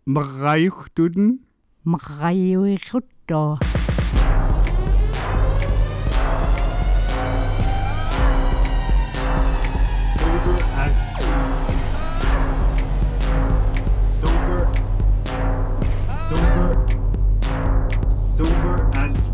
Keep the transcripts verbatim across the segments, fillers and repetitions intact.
Mrayuchtuden? Mrayuichutto. Sober as sober sober sober as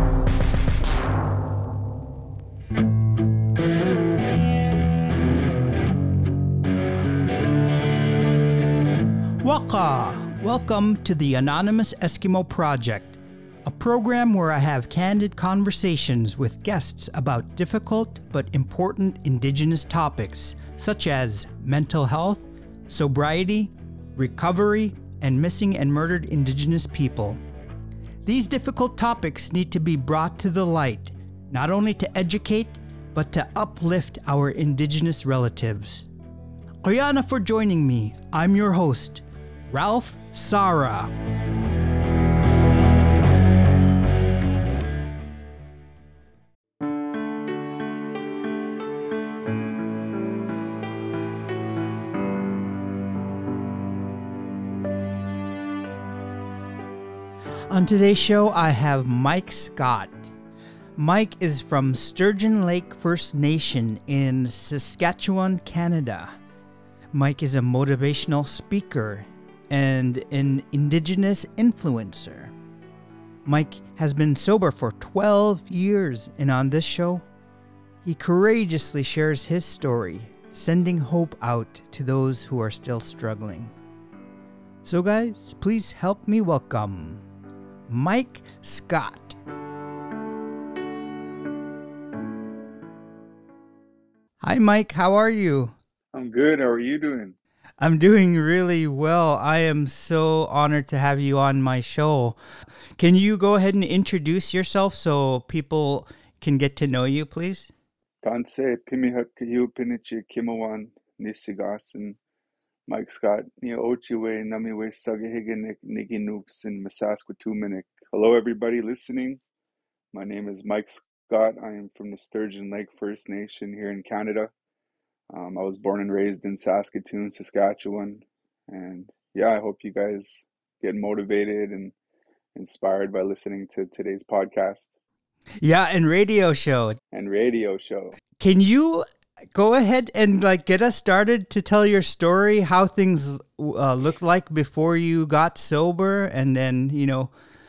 Waka! Welcome to the Anonymous Eskimo Project, a program where I have candid conversations with guests about difficult but important Indigenous topics such as mental health, sobriety, recovery, and missing and murdered Indigenous people. These difficult topics need to be brought to the light, not only to educate, but to uplift our Indigenous relatives. Oyana for joining me. I'm your host, Ralph Sara. On today's show, I have Mike Scott. Mike is from Sturgeon Lake First Nation in Saskatchewan, Canada. Mike is a motivational speaker and an Indigenous influencer. Mike has been sober for twelve years, and on this show, he courageously shares his story, sending hope out to those who are still struggling. So guys, please help me welcome Mike Scott. Hi Mike, how are you? I'm good. How are you doing? I'm doing really well. I am so honored to have you on my show. Can you go ahead and introduce yourself so people can get to know you, please? Tanse Pimihak Pinichi Kimawan Nisigasan Mike Scott Nia Ochiwe Namiwe Sagahiganik Nigi Nooks in Masaskatuminik. Hello everybody listening. My name is Mike Scott. I am from the Sturgeon Lake First Nation here in Canada. Um, I was born and raised in Saskatoon, Saskatchewan. And yeah, I hope you guys get motivated and inspired by listening to today's podcast. Yeah, and radio show. And radio show. Can you go ahead and like get us started to tell your story, how things uh, looked like before you got sober, and then, you know,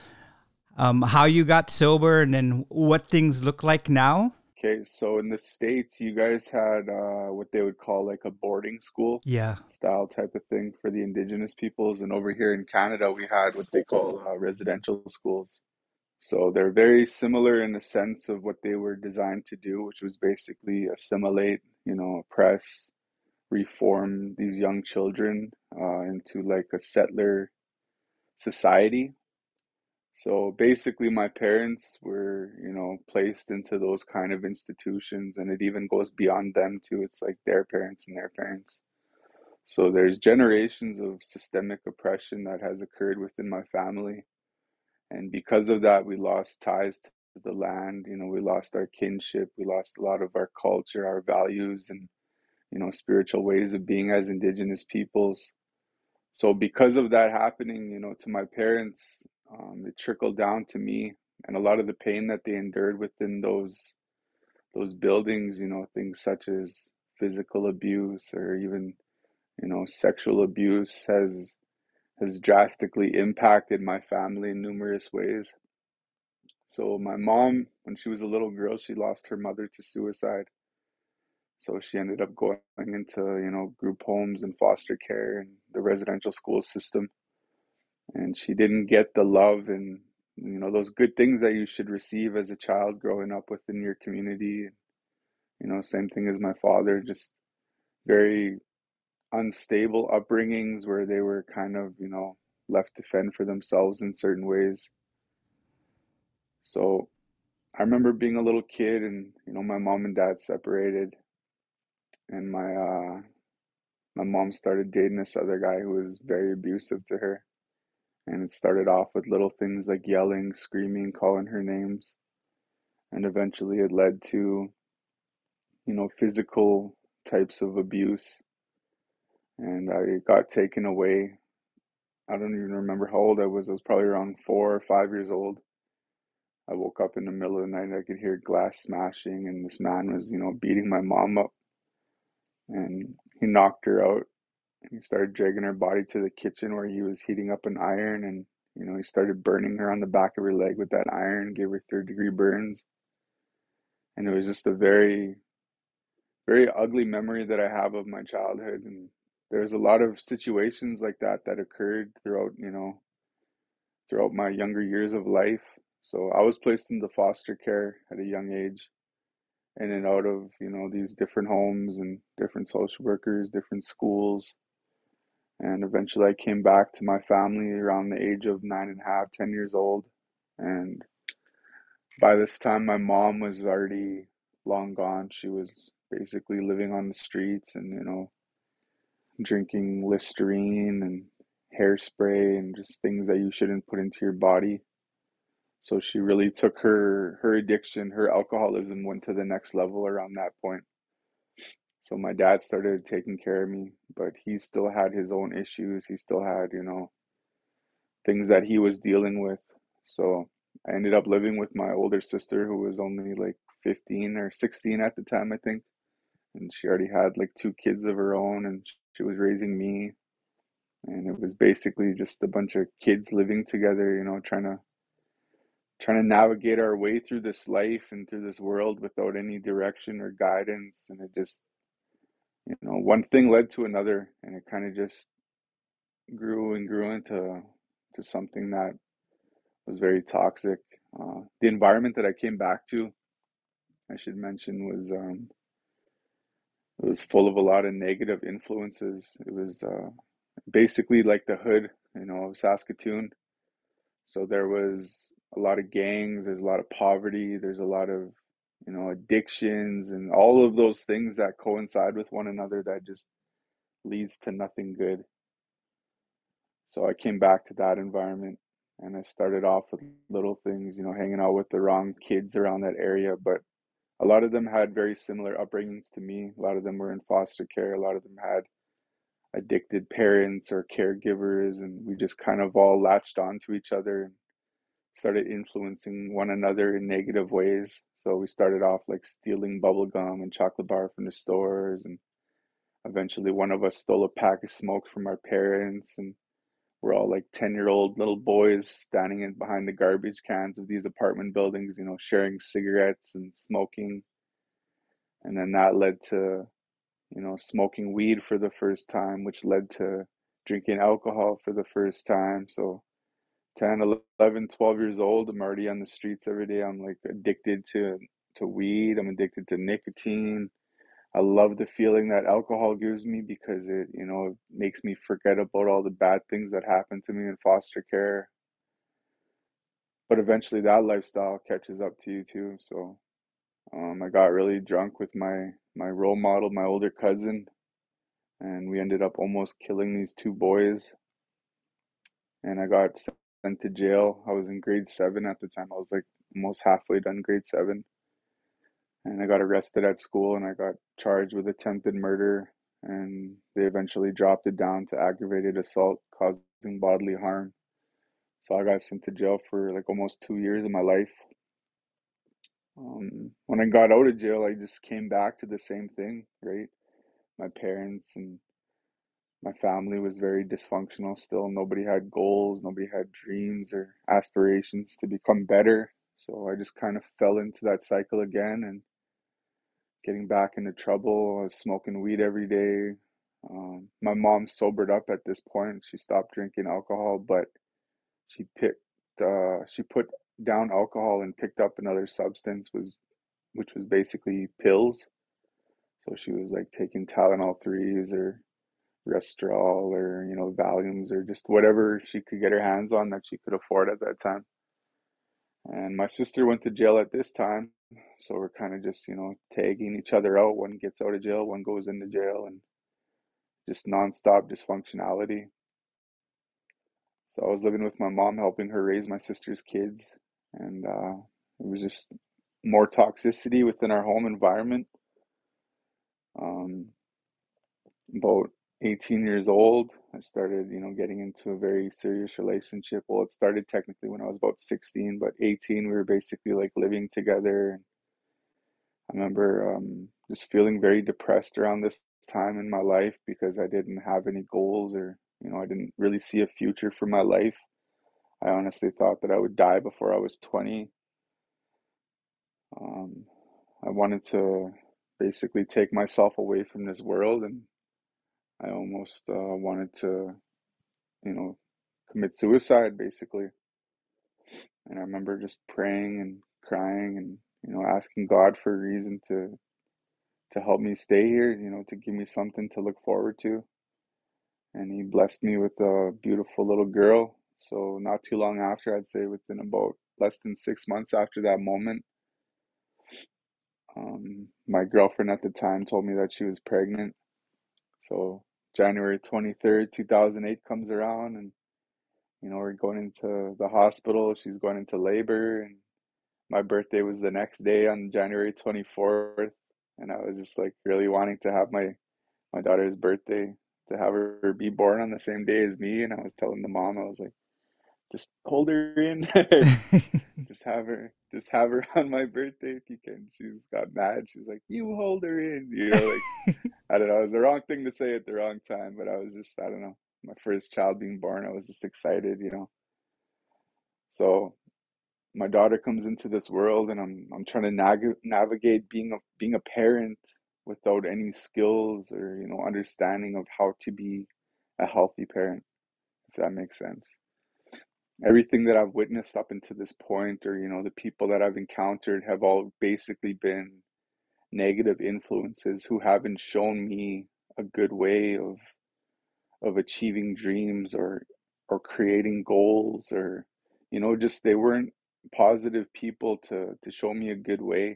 um, how you got sober, and then what things look like now? Okay, so in the States, you guys had uh, what they would call like a boarding school Yeah. style type of thing for the Indigenous peoples. And over here in Canada, we had what they call uh, residential schools. So they're very similar in the sense of what they were designed to do, which was basically assimilate, you know, oppress, reform these young children uh, into like a settler society. So basically, my parents were, you know, placed into those kind of institutions, and it even goes beyond them too. It's like their parents and their parents. So there's generations of systemic oppression that has occurred within my family. And because of that, we lost ties to the land. You know, we lost our kinship. We lost a lot of our culture, our values, and, you know, spiritual ways of being as Indigenous peoples. So because of that happening, you know, to my parents, um, it trickled down to me, and a lot of the pain that they endured within those those buildings, you know, things such as physical abuse or even, you know, sexual abuse has has drastically impacted my family in numerous ways. So my mom, when she was a little girl, she lost her mother to suicide. So she ended up going into, you know, group homes and foster care and the residential school system. And she didn't get the love and, you know, those good things that you should receive as a child growing up within your community. You know, same thing as my father, just very unstable upbringings where they were kind of, you know, left to fend for themselves in certain ways. So I remember being a little kid and, you know, my mom and dad separated, and my uh my mom started dating this other guy who was very abusive to her. And it started off with little things like yelling, screaming, calling her names. And eventually it led to, you know, physical types of abuse. And I got taken away I don't even remember how old I was. I was probably around four or five years old. I woke up in the middle of the night. I could hear glass smashing, and this man was, you know, beating my mom up. And he knocked her out. And he started dragging her body to the kitchen where he was heating up an iron. And, you know, he started burning her on the back of her leg with that iron, gave her third degree burns. And it was just a very, very ugly memory that I have of my childhood. And there's a lot of situations like that that occurred throughout, you know, throughout my younger years of life. So I was placed into foster care at a young age, in and out of, you know, these different homes and different social workers, different schools. And eventually I came back to my family around the age of nine and a half, ten years old. And by this time, my mom was already long gone. She was basically living on the streets and, you know, drinking Listerine and hairspray and just things that you shouldn't put into your body. So she really took her her addiction, her alcoholism went to the next level around that point. So my dad started taking care of me, but he still had his own issues. He still had, you know, things that he was dealing with. So I ended up living with my older sister who was only like fifteen or sixteen at the time, I think. And she already had like two kids of her own and she was raising me. And it was basically just a bunch of kids living together, you know, trying to trying to navigate our way through this life and through this world without any direction or guidance. And it just, you know, one thing led to another, and it kind of just grew and grew into to something that was very toxic. Uh, the environment that I came back to, I should mention, was um, it was full of a lot of negative influences. It was uh, basically like the hood, you know, of Saskatoon. So there was a lot of gangs, there's a lot of poverty, there's a lot of, you know, addictions and all of those things that coincide with one another that just leads to nothing good. So I came back to that environment and I started off with little things, you know, hanging out with the wrong kids around that area. But a lot of them had very similar upbringings to me. A lot of them were in foster care. A lot of them had addicted parents or caregivers. And we just kind of all latched onto each other and started influencing one another in negative ways. So we started off like stealing bubble gum and chocolate bar from the stores. And eventually one of us stole a pack of smokes from our parents. And we're all like ten year old little boys standing in behind the garbage cans of these apartment buildings, you know, sharing cigarettes and smoking. And then that led to, you know, smoking weed for the first time, which led to drinking alcohol for the first time. So ten, eleven, twelve years old, I'm already on the streets every day. I'm like addicted to to weed. I'm addicted to nicotine. I love the feeling that alcohol gives me because it, you know, makes me forget about all the bad things that happened to me in foster care. But eventually that lifestyle catches up to you too. So um, I got really drunk with my my role model, my older cousin, and we ended up almost killing these two boys. And I got sent to jail. I was in grade seven at the time. I was like almost halfway done grade seven. And I got arrested at school and I got charged with attempted murder. And they eventually dropped it down to aggravated assault causing bodily harm. So I got sent to jail for like almost two years of my life. Um, when I got out of jail, I just came back to the same thing, right? My parents and my family was very dysfunctional still. Nobody had goals, nobody had dreams or aspirations to become better. So I just kind of fell into that cycle again and getting back into trouble. I was smoking weed every day. Um, my mom sobered up at this point. She stopped drinking alcohol, but she picked, uh, she put down alcohol and picked up another substance, was which was basically pills. So she was like taking Tylenol threes or Restorol or, you know, Valiums or just whatever she could get her hands on that she could afford at that time. And my sister went to jail at this time. So we're kind of just, you know, tagging each other out. One gets out of jail, one goes into jail, and just nonstop dysfunctionality. So I was living with my mom, helping her raise my sister's kids. And uh, it was just more toxicity within our home environment. Um, about eighteen years old, I started, you know, getting into a very serious relationship. Well, it started technically when I was about sixteen, but eighteen, we were basically like living together. I remember um, just feeling very depressed around this time in my life because I didn't have any goals or, you know, I didn't really see a future for my life. I honestly thought that I would die before I was twenty. Um, I wanted to basically take myself away from this world, and I almost uh, wanted to, you know, commit suicide basically. And I remember just praying and crying and, you know, asking God for a reason to to help me stay here, you know, to give me something to look forward to. And he blessed me with a beautiful little girl. So not too long after, I'd say within about less than six months after that moment, um, my girlfriend at the time told me that she was pregnant. So January twenty-third, two thousand eight comes around, and you know, we're going into the hospital. She's going into labor, and my birthday was the next day on January twenty-fourth, and I was just like really wanting to have my my daughter's birthday, to have her be born on the same day as me. And I was telling the mom, I was like, just hold her in, just have her, just have her on my birthday if you can. She's got mad. She's like, you hold her in, you know, like I don't know. It was the wrong thing to say at the wrong time, but I was just, I don't know. My first child being born, I was just excited, you know. So my daughter comes into this world, and I'm I'm trying to nag- navigate being a being a parent without any skills or, you know, understanding of how to be a healthy parent, if that makes sense. Everything that I've witnessed up until this point, or, you know, the people that I've encountered have all basically been negative influences who haven't shown me a good way of of achieving dreams, or or creating goals, or, you know, just they weren't positive people to to show me a good way.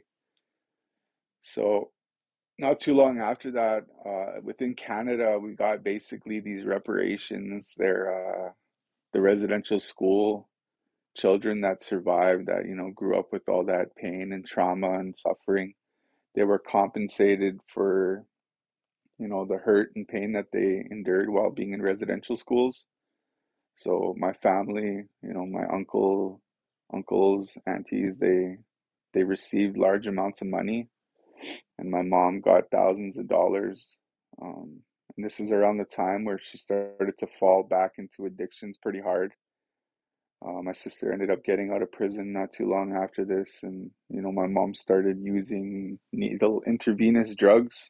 So not too long after that, uh, within Canada, we got basically these reparations. They're uh, the residential school children that survived, that, you know, grew up with all that pain and trauma and suffering. They were compensated for, you know, the hurt and pain that they endured while being in residential schools. So my family, you know, my uncle, uncles, aunties, they they received large amounts of money, and my mom got thousands of dollars. Um, and this is around the time where she started to fall back into addictions pretty hard. Uh, my sister ended up getting out of prison not too long after this, and you know, my mom started using needle intravenous drugs,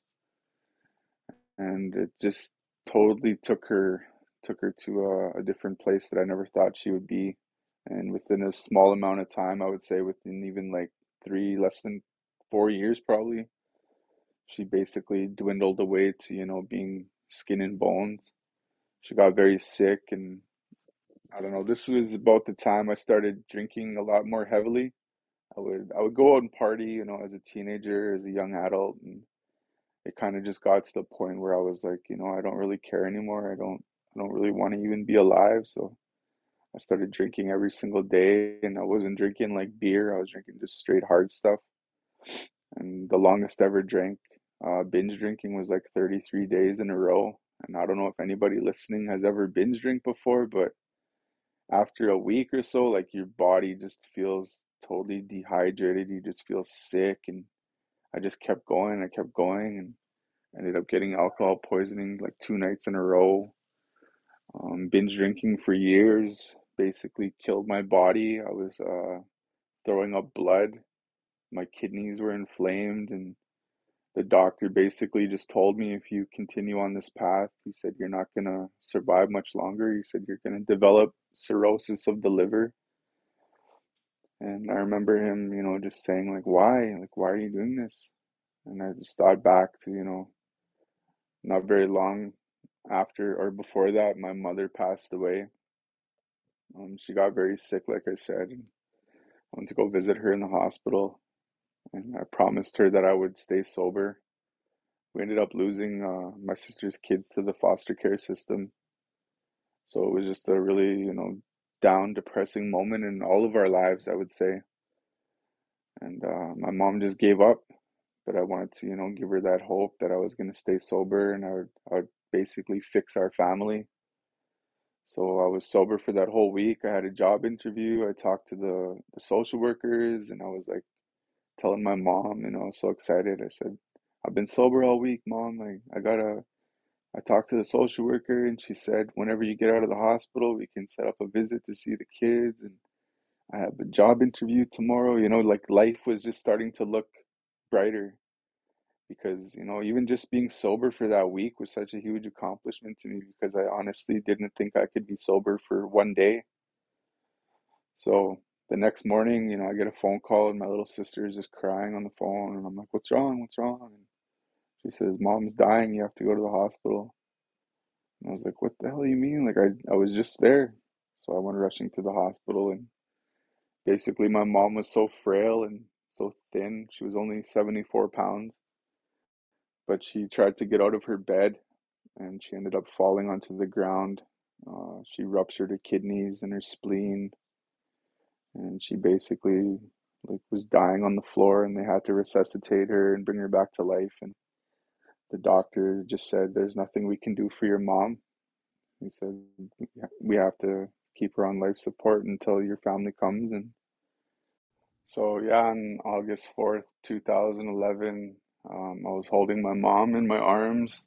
and it just totally took her took her to a, a different place that I never thought she would be. And within a small amount of time, I would say within even like three, less than four years probably, she basically dwindled away to, you know, being skin and bones. She got very sick, and I don't know, this was about the time I started drinking a lot more heavily. I would I would go out and party, you know, as a teenager, as a young adult, and it kind of just got to the point where I was like, you know, I don't really care anymore. I don't I don't really want to even be alive. So I started drinking every single day, and I wasn't drinking like beer. I was drinking just straight hard stuff. And the longest ever drank, uh, binge drinking, was like thirty-three days in a row. And I don't know if anybody listening has ever binge drink before, but after a week or so, like your body just feels totally dehydrated. You just feel sick. And I just kept going. I kept going, and ended up getting alcohol poisoning like two nights in a row. Um, binge drinking for years basically killed my body. I was uh, throwing up blood. My kidneys were inflamed, and the doctor basically just told me, if you continue on this path, he said, you're not going to survive much longer. He said, you're going to develop cirrhosis of the liver. And I remember him, you know, just saying, like, why? Like, why are you doing this? And I just thought back to, you know, not very long after or before that, my mother passed away. Um, she got very sick, like I said, and I went to go visit her in the hospital, and I promised her that I would stay sober. We ended up losing uh, my sister's kids to the foster care system. So it was just a really, you know, down, depressing moment in all of our lives, I would say. And uh, my mom just gave up, but I wanted to, you know, give her that hope that I was going to stay sober, and I would, I would basically fix our family. So I was sober for that whole week. I had a job interview. I talked to the, the social workers, and I was like telling my mom, you know, I was so excited. I said, I've been sober all week, mom. Like I gotta I talked to the social worker and she said, whenever you get out of the hospital, we can set up a visit to see the kids. And I have a job interview tomorrow. You know, like life was just starting to look brighter because, you know, even just being sober for that week was such a huge accomplishment to me because I honestly didn't think I could be sober for one day. So the next morning, you know, I get a phone call and my little sister is just crying on the phone. And I'm like, what's wrong? What's wrong? And she says, Mom's dying. You have to go to the hospital. And I was like, what the hell do you mean? Like, I, I was just there. So I went rushing to the hospital, and basically, my mom was so frail and so thin. She was only seventy-four pounds, but she tried to get out of her bed and she ended up falling onto the ground. Uh, she ruptured her kidneys and her spleen, and she basically like was dying on the floor, and they had to resuscitate her and bring her back to life. And the doctor just said, "There's nothing we can do for your mom." He said, we have to keep her on life support until your family comes. And so, yeah, on August fourth, two thousand eleven, um, I was holding my mom in my arms.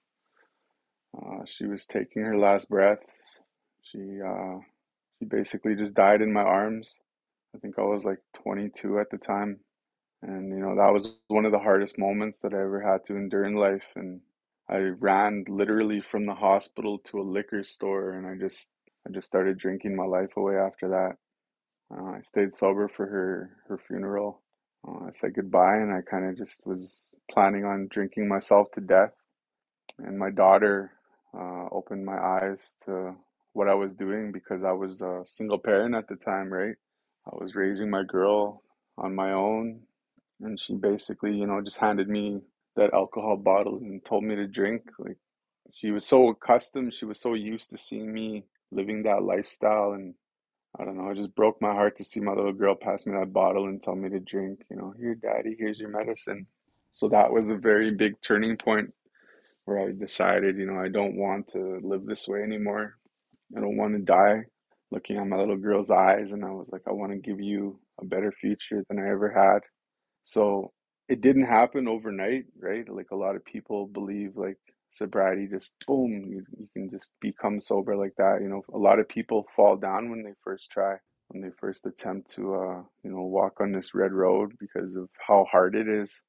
Uh, she was taking her last breath. She, uh, she basically just died in my arms. I think I was like twenty-two at the time. And, you know, that was one of the hardest moments that I ever had to endure in life. And I ran literally from the hospital to a liquor store, and I just I just started drinking my life away after that. Uh, I stayed sober for her her funeral. Uh, I said goodbye, and I kind of just was planning on drinking myself to death. And my daughter uh, opened my eyes to what I was doing because I was a single parent at the time, right? I was raising my girl on my own, and she basically, you know, just handed me that alcohol bottle and told me to drink. Like she was so accustomed, she was so used to seeing me living that lifestyle, and I don't know, it just broke my heart to see my little girl pass me that bottle and tell me to drink, you know, here, daddy, here's your medicine. So that was a very big turning point where I decided, you know, I don't want to live this way anymore. I don't want to die looking at my little girl's eyes, and I was like, I want to give you a better future than I ever had. So it didn't happen overnight, right? Like a lot of people believe like sobriety just boom, you, you can just become sober like that. You know, a lot of people fall down when they first try, when they first attempt to uh, you know, walk on this red road because of how hard it is.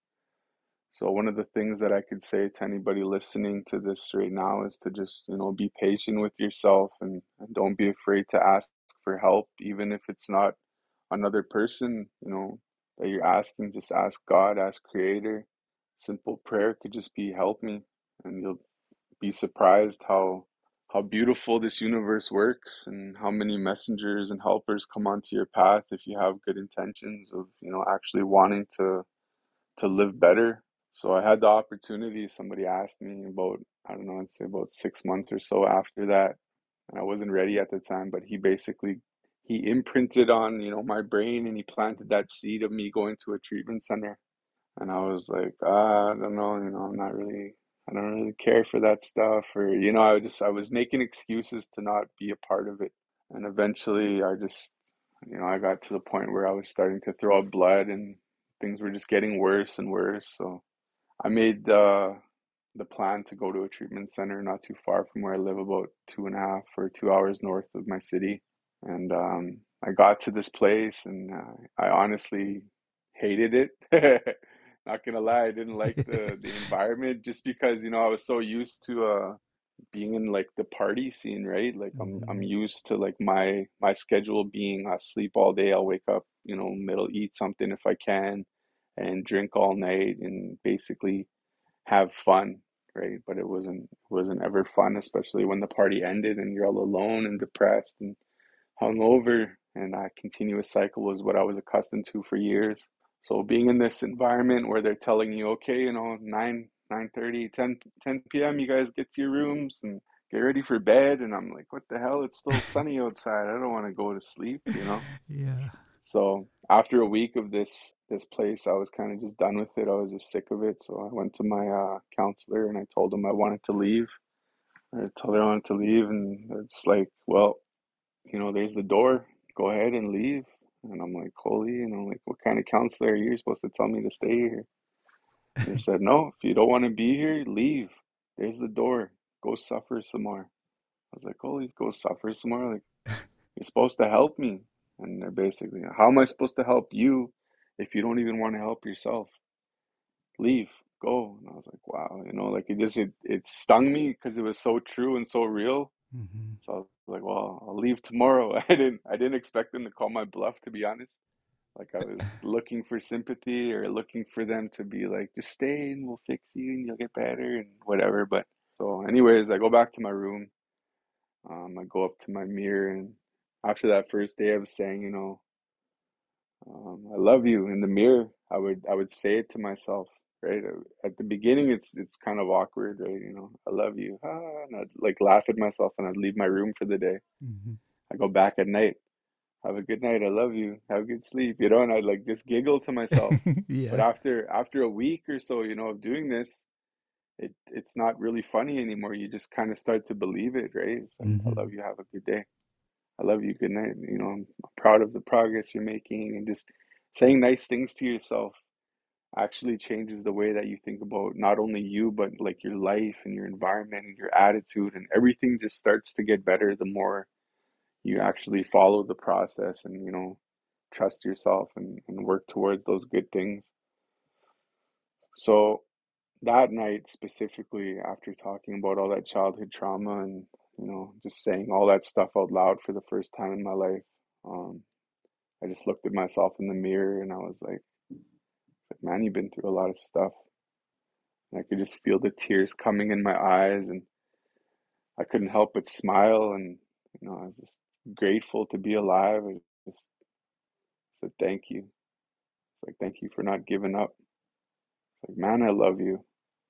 So one of the things that I could say to anybody listening to this right now is to just, you know, be patient with yourself, and, and don't be afraid to ask for help, even if it's not another person, you know, that you're asking. Just ask God, ask Creator. Simple prayer could just be help me, and you'll be surprised how how beautiful this universe works and how many messengers and helpers come onto your path if you have good intentions of, you know, actually wanting to to live better. So I had the opportunity. Somebody asked me about, I don't know, I'd say about six months or so after that, and I wasn't ready at the time, but he basically he imprinted on, you know, my brain, and he planted that seed of me going to a treatment center. And I was like, ah, I don't know, you know, I'm not really, I don't really care for that stuff, or you know, I was just I was making excuses to not be a part of it. And eventually, I just, you know, I got to the point where I was starting to throw up blood, and things were just getting worse and worse. So I made the the plan to go to a treatment center not too far from where I live, about two and a half or two hours north of my city. And um, I got to this place, and uh, I honestly hated it. Not gonna lie, I didn't like the the environment just because, you know, I was so used to uh being in like the party scene, right? Like I'm I'm Mhm. used to like my my schedule being I sleep all day, I'll wake up, you know, middle, eat something if I can, and drink all night and basically have fun, right? But it wasn't wasn't ever fun, especially when the party ended and you're all alone and depressed and hungover, and that continuous cycle was what I was accustomed to for years. So being in this environment where they're telling you, okay, you know, nine, nine thirty, ten, ten p m, you guys get to your rooms and get ready for bed. And I'm like, what the hell? It's still sunny outside. I don't want to go to sleep, you know? Yeah. So after a week of this this place, I was kind of just done with it. I was just sick of it. So I went to my uh, counselor and I told him I wanted to leave. I told her I wanted to leave, and they're just like, well, you know, there's the door. Go ahead and leave. And I'm like, holy, you know, like, what kind of counselor are you? You're supposed to tell me to stay here. And they said, no, if you don't want to be here, leave. There's the door. Go suffer some more. I was like, holy, go suffer some more. Like, you're supposed to help me. And they're basically, how am I supposed to help you if you don't even want to help yourself? Leave, go. And I was like, wow, you know, like it just, it, it stung me because it was so true and so real. Mm-hmm. So I was like, well, I'll leave tomorrow. I didn't, I didn't expect them to call my bluff, to be honest. Like I was looking for sympathy or looking for them to be like, just stay and we'll fix you and you'll get better and whatever. But so anyways, I go back to my room. Um, I go up to my mirror, and after that first day I was saying, you know, um, I love you in the mirror. I would I would say it to myself, right? Uh, At the beginning it's it's kind of awkward, right? You know, I love you. Ah, and I'd like laugh at myself and I'd leave my room for the day. Mm-hmm. I go back at night. Have a good night. I love you. Have a good sleep. You know, and I'd like just giggle to myself. But Yeah. after after a week or so, you know, of doing this, it it's not really funny anymore. You just kind of start to believe it, right? It's like, I Mm-hmm. love you. Have a good day. I love you. Good night. You know, I'm proud of the progress you're making, and just saying nice things to yourself actually changes the way that you think about not only you, but like your life and your environment and your attitude, and everything just starts to get better the more you actually follow the process and, you know, trust yourself and, and work towards those good things. So that night specifically, after talking about all that childhood trauma and, you know, just saying all that stuff out loud for the first time in my life, um, I just looked at myself in the mirror and I was like, like, man, you've been through a lot of stuff. And I could just feel the tears coming in my eyes, and I couldn't help but smile. And, you know, I was just grateful to be alive. I just said, thank you. It's like, thank you for not giving up. It's like, man, I love you.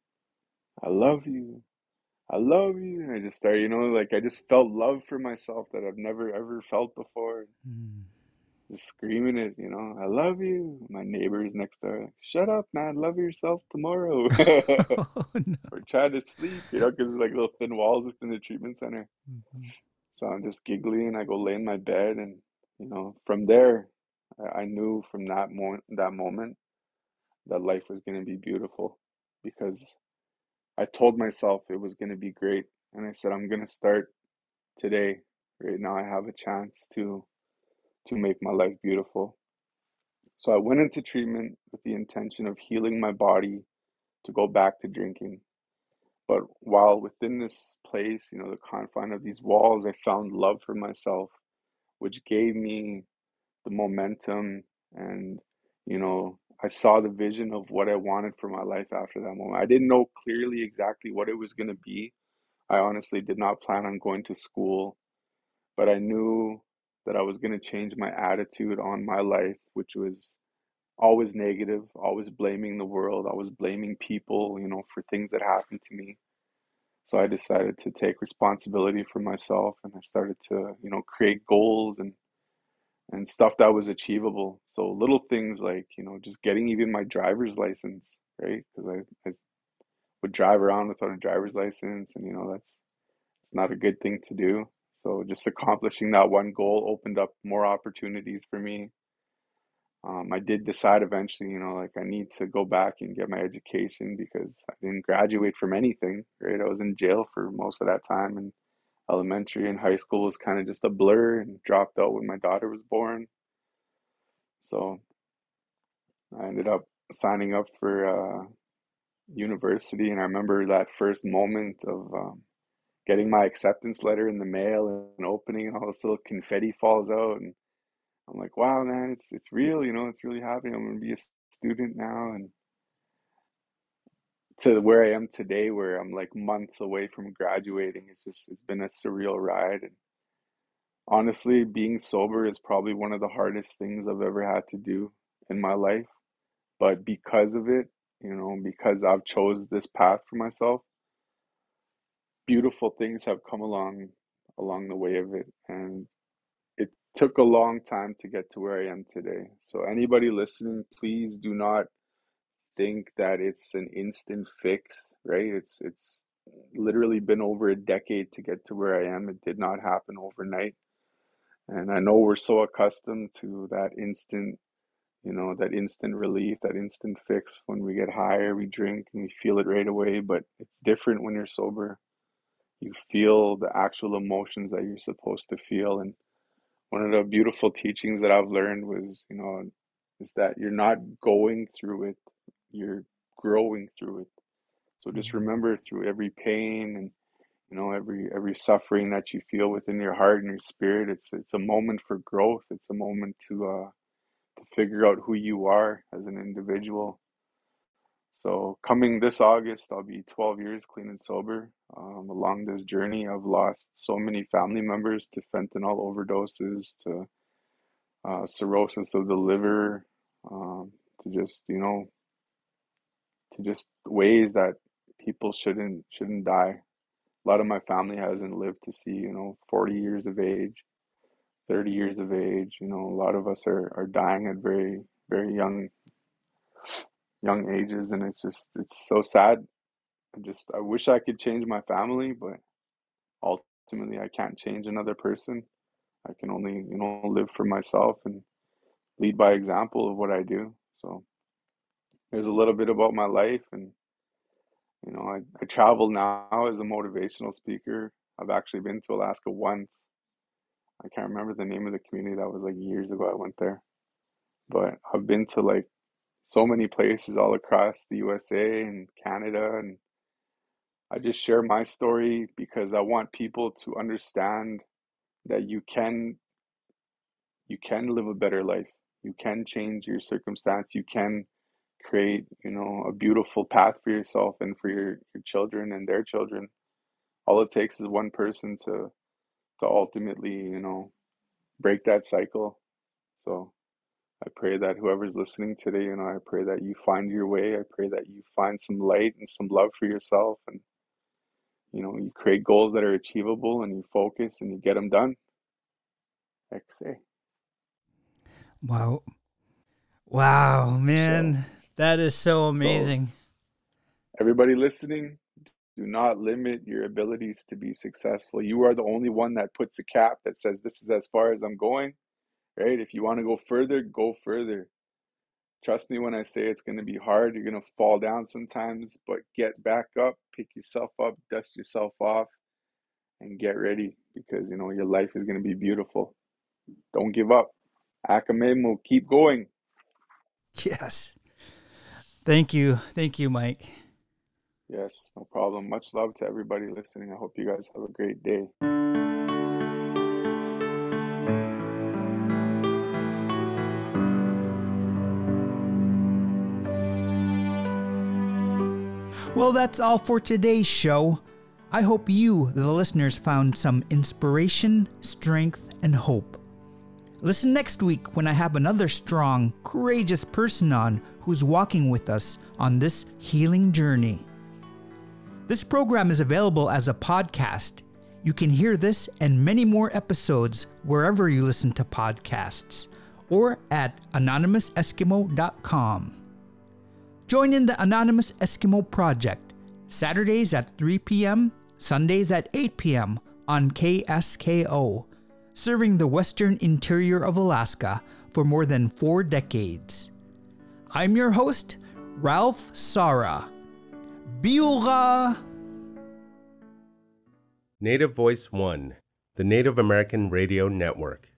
I love you. I love you. And I just started, you know, like I just felt love for myself that I've never ever felt before. Mm. Just screaming it, you know, I love you. My neighbors next door, like, shut up, man. Love yourself tomorrow. Oh, no. Or try to sleep, you know, because there's like little thin walls within the treatment center. Mm-hmm. So I'm just giggling and I go lay in my bed, and you know, from there, I, I knew from that moment, that moment, that life was going to be beautiful, because I told myself it was going to be great, and I said I'm going to start today. Right now, I have a chance to to make my life beautiful. So I went into treatment with the intention of healing my body to go back to drinking. But while within this place, you know, the confine of these walls, I found love for myself, which gave me the momentum, and, you know, I saw the vision of what I wanted for my life after that moment. I didn't know clearly exactly what it was going to be. I honestly did not plan on going to school, but I knew that I was going to change my attitude on my life, which was always negative, always blaming the world, always blaming people, you know, for things that happened to me. So I decided to take responsibility for myself, and I started to, you know, create goals and and stuff that was achievable. So little things like, you know, just getting even my driver's license, right? Because I, I would drive around without a driver's license, and you know, that's not a good thing to do. So just accomplishing that one goal opened up more opportunities for me. Um, I did decide eventually, you know, like I need to go back and get my education because I didn't graduate from anything, right? I was in jail for most of that time, and elementary and high school was kind of just a blur, and dropped out when my daughter was born. So I ended up signing up for uh, university, and I remember that first moment of um, getting my acceptance letter in the mail and opening, and all this little confetti falls out, and I'm like, wow, man, it's it's real, you know, it's really happening. I'm gonna be a student now, and to where I am today, where I'm like months away from graduating. It's just it's been a surreal ride, and honestly, being sober is probably one of the hardest things I've ever had to do in my life. But because of it, you know, because I've chose this path for myself, beautiful things have come along along the way of it, and it took a long time to get to where I am today. So anybody listening, please do not think that it's an instant fix, right? It's it's literally been over a decade to get to where I am. It did not happen overnight. And I know we're so accustomed to that instant, you know, that instant relief, that instant fix. When we get higher, we drink and we feel it right away, but it's different when you're sober. You feel the actual emotions that you're supposed to feel. And one of the beautiful teachings that I've learned was, you know, is that you're not going through it, you're growing through it. So just remember, through every pain and, you know, every every suffering that you feel within your heart and your spirit, it's it's a moment for growth. It's a moment to uh to figure out who you are as an individual. So coming this August, I'll be twelve years clean and sober. Um, along this journey, I've lost so many family members to fentanyl overdoses, to uh, cirrhosis of the liver, um, to just, you know, to just ways that people shouldn't shouldn't die. A lot of my family hasn't lived to see, you know, forty years of age, thirty years of age. You know, a lot of us are, are dying at very, very young, young ages. And it's just, it's so sad. I just, I wish I could change my family, but ultimately I can't change another person. I can only, you know, live for myself and lead by example of what I do. So there's a little bit about my life. And, you know, I, I travel now as a motivational speaker. I've actually been to Alaska once. I can't remember the name of the community. That was like years ago I went there. But I've been to like so many places all across the U S A and Canada, and I just share my story because I want people to understand that you can you can live a better life. You can change your circumstance. You can create, you know, a beautiful path for yourself and for your, your children and their children. All it takes is one person to to ultimately, you know, break that cycle. So I pray that whoever's listening today, you know, I pray that you find your way. I pray that you find some light and some love for yourself, and, you know, you create goals that are achievable, and you focus and you get them done. X A. Wow. Wow, man. So, That is so amazing. So everybody listening, do not limit your abilities to be successful. You are the only one that puts a cap that says, this is as far as I'm going, right? If you want to go further, go further. Trust me when I say it's going to be hard. You're going to fall down sometimes, but get back up, pick yourself up, dust yourself off, and get ready, because, you know, your life is going to be beautiful. Don't give up. Akamemo, keep going. Yes. Thank you. Thank you, Mike. Yes, no problem. Much love to everybody listening. I hope you guys have a great day. Well, that's all for today's show. I hope you, the listeners, found some inspiration, strength, and hope. Listen next week when I have another strong, courageous person on who's walking with us on this healing journey. This program is available as a podcast. You can hear this and many more episodes wherever you listen to podcasts, or at anonymous eskimo dot com. Join in the Anonymous Eskimo Project, Saturdays at three p.m., Sundays at eight p.m. on K S K O, serving the western interior of Alaska for more than four decades. I'm your host, Ralph Sara. Biura! Native Voice One, the Native American Radio Network.